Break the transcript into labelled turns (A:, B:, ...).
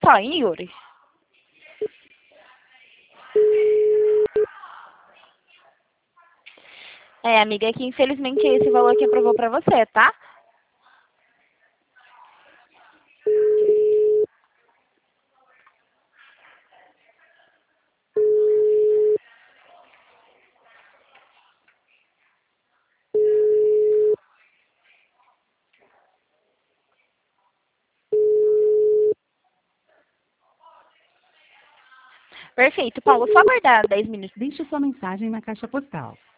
A: Tá, hein, Yuri? Amiga, é que infelizmente é esse valor que aprovou pra você, tá? Perfeito, Paulo. Só aguardar 10 minutos.
B: Deixe sua mensagem na caixa postal.